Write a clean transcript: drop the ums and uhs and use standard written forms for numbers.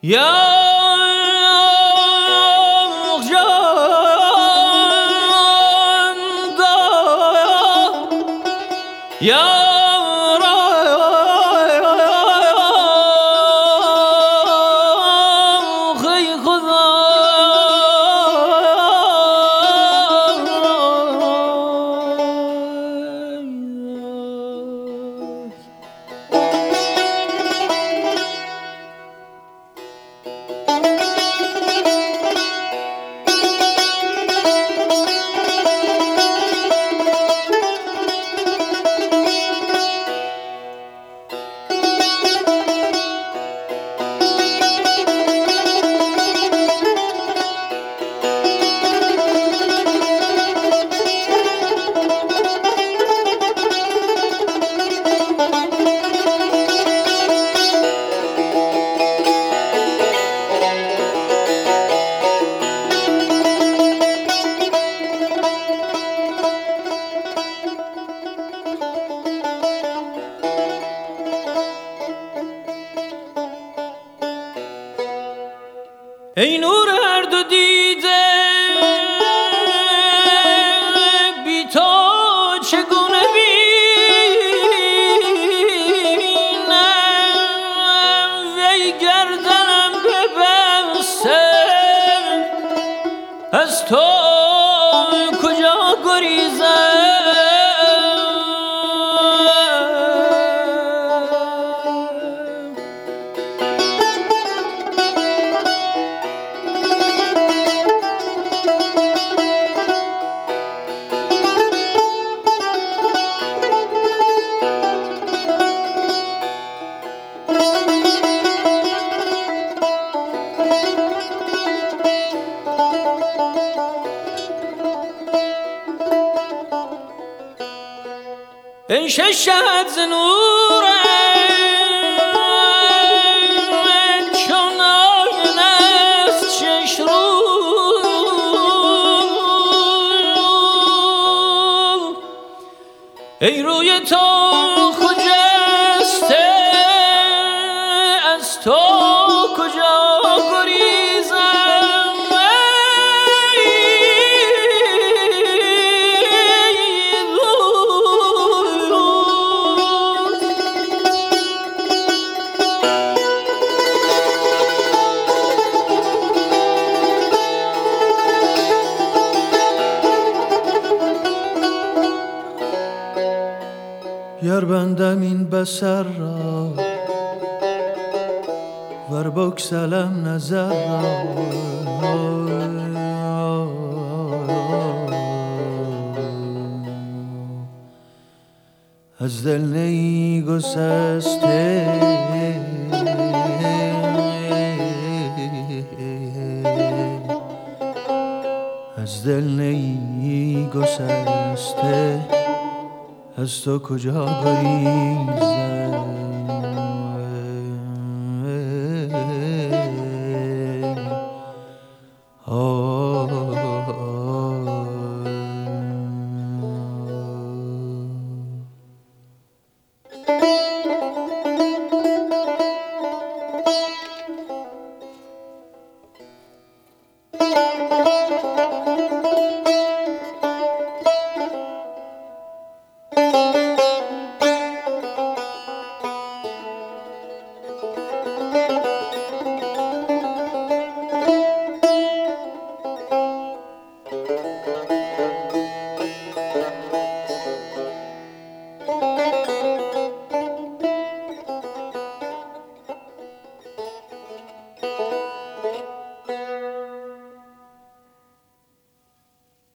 یا جان یا ای نور هر دو دیده بی تو چگونه بینم وی گردنم ببسته از تو کجا گریزم ای ششت ز نورت چون آینه است شش رو ای روی تو خجسته از تو کجا گریزم گر بندم این بصر را ور بگسلم نظر را از دل نی گسسته از دل نی گسسته از تو کجا گریزم